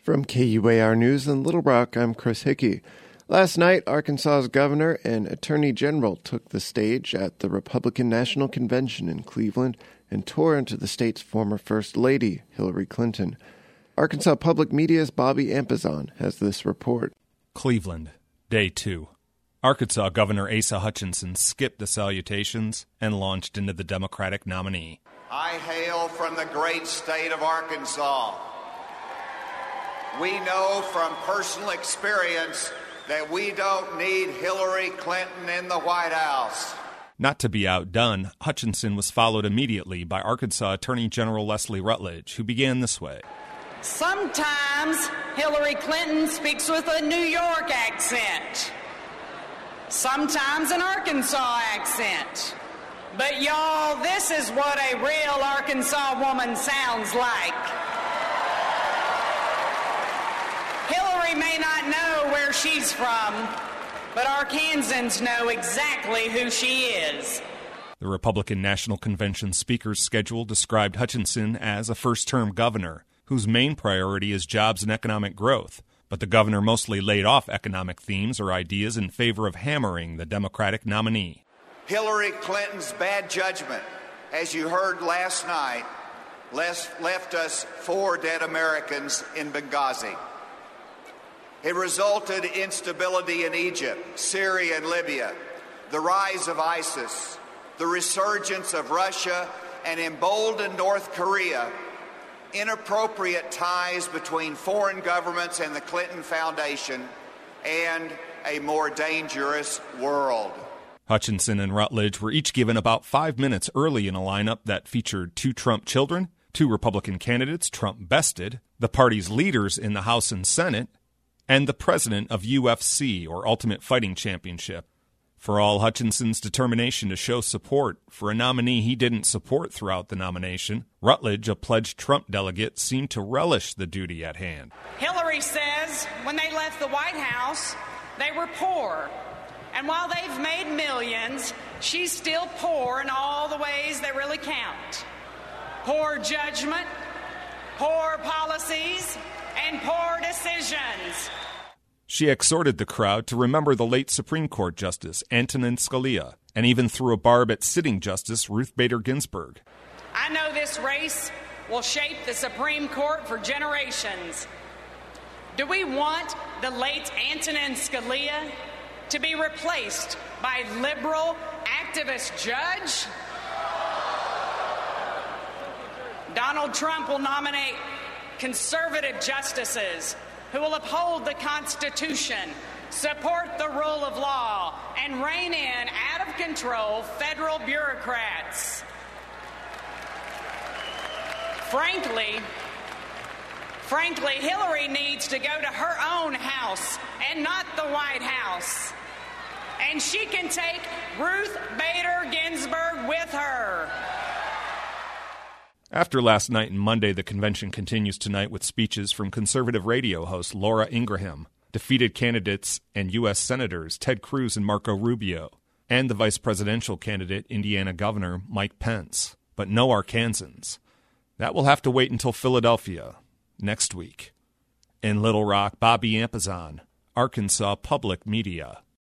From KUAR News in Little Rock, I'm Chris Hickey. Last night, Arkansas's governor and attorney general took the stage at the Republican National Convention in Cleveland and tore into the state's former First Lady, Hillary Clinton. Arkansas Public Media's Bobby Ampazan has this report. Cleveland, Day 2. Arkansas Governor Asa Hutchinson skipped the salutations and launched into the Democratic nominee. I hail from the great state of Arkansas. We know from personal experience that we don't need Hillary Clinton in the White House. Not to be outdone, Hutchinson was followed immediately by Arkansas Attorney General Leslie Rutledge, who began this way. Sometimes Hillary Clinton speaks with a New York accent. Sometimes an Arkansas accent. But y'all, this is what a real Arkansas woman sounds like. Hillary may not know where she's from, but Arkansans know exactly who she is. The Republican National Convention speaker's schedule described Hutchinson as a first-term governor whose main priority is jobs and economic growth, but the governor mostly laid off economic themes or ideas in favor of hammering the Democratic nominee. Hillary Clinton's bad judgment, as you heard last night, left us 4 dead Americans in Benghazi. It resulted in instability in Egypt, Syria, and Libya, the rise of ISIS, the resurgence of Russia, and emboldened North Korea, inappropriate ties between foreign governments and the Clinton Foundation, and a more dangerous world. Hutchinson and Rutledge were each given about 5 minutes early in a lineup that featured 2 Trump children, 2 Republican candidates Trump bested, the party's leaders in the House and Senate, and the president of UFC, or Ultimate Fighting Championship. For all Hutchinson's determination to show support for a nominee he didn't support throughout the nomination, Rutledge, a pledged Trump delegate, seemed to relish the duty at hand. Hillary says when they left the White House, they were poor. And while they've made millions, she's still poor in all the ways that really count. Poor judgment, poor policies, and poor decisions. She exhorted the crowd to remember the late Supreme Court Justice Antonin Scalia, and even threw a barb at sitting Justice Ruth Bader Ginsburg. I know this race will shape the Supreme Court for generations. Do we want the late Antonin Scalia to be replaced by a liberal activist judge? Donald Trump will nominate conservative justices who will uphold the Constitution, support the rule of law, and rein in out-of-control federal bureaucrats. Frankly, Hillary needs to go to her own house and not the White House. And she can take Ruth Bader Ginsburg with her. After last night and Monday, the convention continues tonight with speeches from conservative radio host Laura Ingraham, defeated candidates and U.S. Senators Ted Cruz and Marco Rubio, and the vice presidential candidate, Indiana Governor Mike Pence. But no Arkansans. That will have to wait until Philadelphia next week. In Little Rock, Bobby Ampazan, Arkansas Public Media.